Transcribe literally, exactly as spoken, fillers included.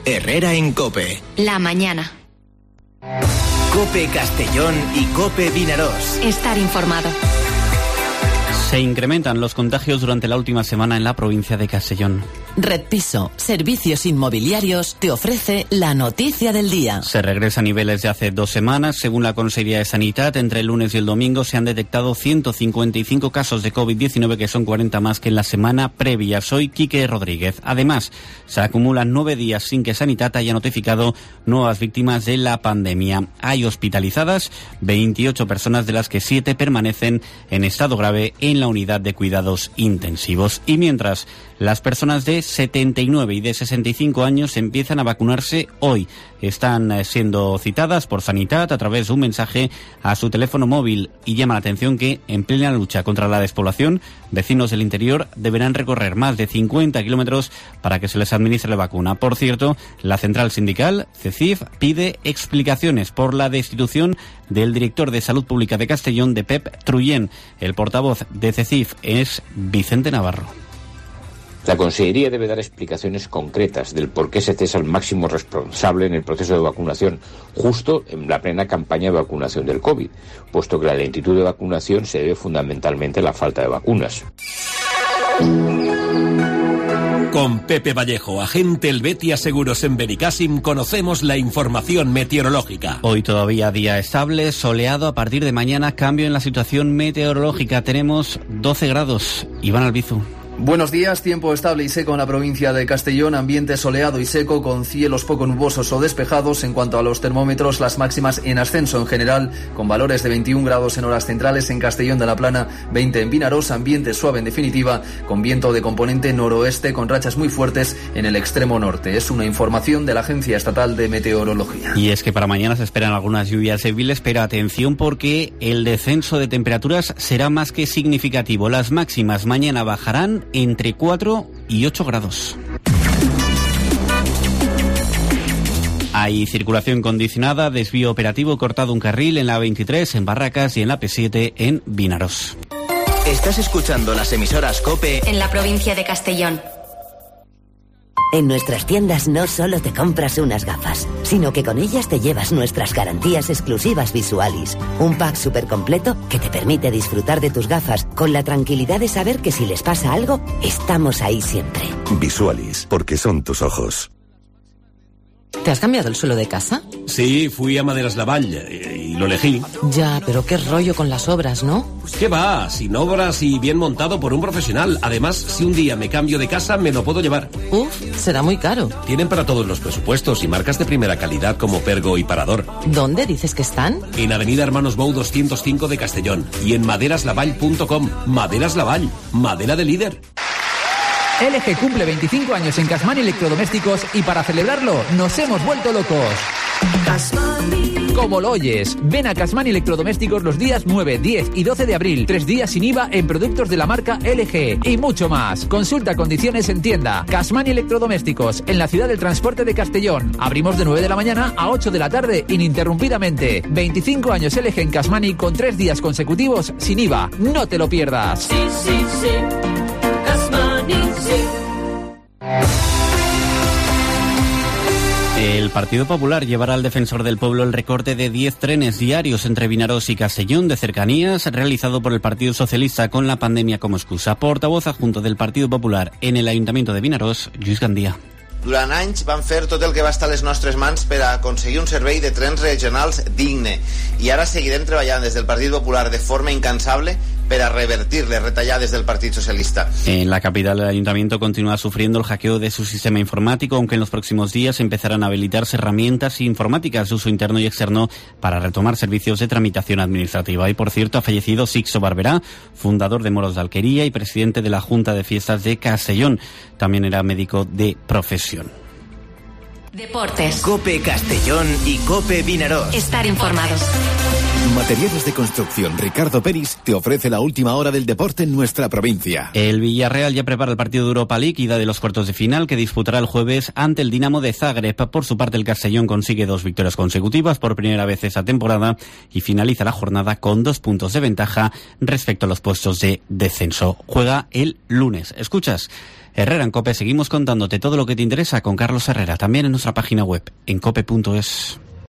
Herrera en COPE. La mañana. COPE Castellón y COPE Vinarós. Estar informado. Se incrementan los contagios durante la última semana en la provincia de Castellón. Red Piso, servicios inmobiliarios, te ofrece la noticia del día. Se regresa a niveles de hace dos semanas. Según la Consejería de Sanidad, entre el lunes y el domingo se han detectado ciento cincuenta y cinco casos de COVID diecinueve, que son cuarenta más que en la semana previa. Soy Quique Rodríguez. Además, se acumulan nueve días sin que Sanidad haya notificado nuevas víctimas de la pandemia. Hay hospitalizadas veintiocho personas, de las que siete permanecen en estado grave en la unidad de cuidados intensivos. Y mientras, las personas de setenta y nueve y de sesenta y cinco años empiezan a vacunarse hoy. Están siendo citadas por Sanidad a través de un mensaje a su teléfono móvil, y llama la atención que, en plena lucha contra la despoblación, vecinos del interior deberán recorrer más de cincuenta kilómetros para que se les administre la vacuna. Por cierto, la central sindical, CECIF, pide explicaciones por la destitución del director de Salud Pública de Castellón, de Pep Trullén. El portavoz de CECIF es Vicente Navarro. La Consellería debe dar explicaciones concretas del por qué se cesa al máximo responsable en el proceso de vacunación, justo en la plena campaña de vacunación del COVID, puesto que la lentitud de vacunación se debe fundamentalmente a la falta de vacunas. Con Pepe Vallejo, agente Helvetia Seguros en Benicàssim, conocemos la información meteorológica. Hoy todavía día estable, soleado. A partir de mañana, cambio en la situación meteorológica. Tenemos doce grados. Iván Albizu. Buenos días, tiempo estable y seco en la provincia de Castellón, ambiente soleado y seco con cielos poco nubosos o despejados. En cuanto a los termómetros, las máximas en ascenso en general, con valores de veintiún grados en horas centrales en Castellón de la Plana, veinte en Vinarós, ambiente suave en definitiva, con viento de componente noroeste con rachas muy fuertes en el extremo norte. Es una información de la Agencia Estatal de Meteorología. Y es que para mañana se esperan algunas lluvias débiles, pero atención, porque el descenso de temperaturas será más que significativo. Las máximas mañana bajarán entre cuatro y ocho grados. Hay circulación condicionada, desvío operativo, cortado un carril en la A veintitrés en Barracas y en la P siete en Vinarós. Estás escuchando las emisoras COPE en la provincia de Castellón. En nuestras tiendas no solo te compras unas gafas, sino que con ellas te llevas nuestras garantías exclusivas Visualis. Un pack súper completo que te permite disfrutar de tus gafas con la tranquilidad de saber que si les pasa algo, estamos ahí siempre. Visualis, porque son tus ojos. ¿Te has cambiado el suelo de casa? Sí, fui a Maderas Lavall y, y lo elegí. Ya, pero qué rollo con las obras, ¿no? ¿Qué va? Sin obras y bien montado por un profesional. Además, si un día me cambio de casa, me lo puedo llevar. Uf, será muy caro. Tienen para todos los presupuestos y marcas de primera calidad como Pergo y Parador. ¿Dónde dices que están? En Avenida Hermanos Bou doscientos cinco de Castellón y en maderas lavall punto com. Maderas Lavall, madera de líder. L G cumple veinticinco años en Casmani Electrodomésticos y para celebrarlo nos hemos vuelto locos. Casmani. Como lo oyes, ven a Casmani Electrodomésticos los días nueve, diez y doce de abril. Tres días sin I V A en productos de la marca L G y mucho más. Consulta condiciones en tienda. Casmani Electrodomésticos, en la ciudad del transporte de Castellón. Abrimos de nueve de la mañana a ocho de la tarde ininterrumpidamente. veinticinco años L G en Casmani con tres días consecutivos sin I V A. No te lo pierdas. Sí, sí, sí. El Partido Popular llevará al Defensor del Pueblo el recorte de diez trenes diarios entre Vinarós y Castellón de cercanías, realizado por el Partido Socialista con la pandemia como excusa. Portavoz adjunto del Partido Popular en el Ayuntamiento de Vinarós, Lluís Gandía. Durant anys vam fer tot el que va estar a les nostres mans per a aconseguir un servei de trens regionals digne i ara seguirem treballant des del Partit Popular de forma incansable per a revertir les retallades del Partit Socialista. En la capital, el Ayuntamiento continúa sufriendo el hackeo de su sistema informático, aunque en los próximos días empezarán a habilitarse herramientas informáticas de uso interno y externo para retomar servicios de tramitación administrativa. Y, por cierto, ha fallecido Sixto Barberá, fundador de Moros de Alquería y presidente de la Junta de Fiestas de Castellón. También era médico de profesión. Deportes. COPE Castellón y COPE Vinarós. Estar informados. Materiales de construcción Ricardo Peris te ofrece la última hora del deporte en nuestra provincia. El Villarreal ya prepara el partido de Europa League, ida de los cuartos de final, que disputará el jueves ante el Dinamo de Zagreb. Por su parte, el Castellón consigue dos victorias consecutivas por primera vez esta temporada y finaliza la jornada con dos puntos de ventaja respecto a los puestos de descenso. Juega el lunes. Escuchas Herrera en COPE. Seguimos contándote todo lo que te interesa con Carlos Herrera, también en nuestra página web, en cope punto es.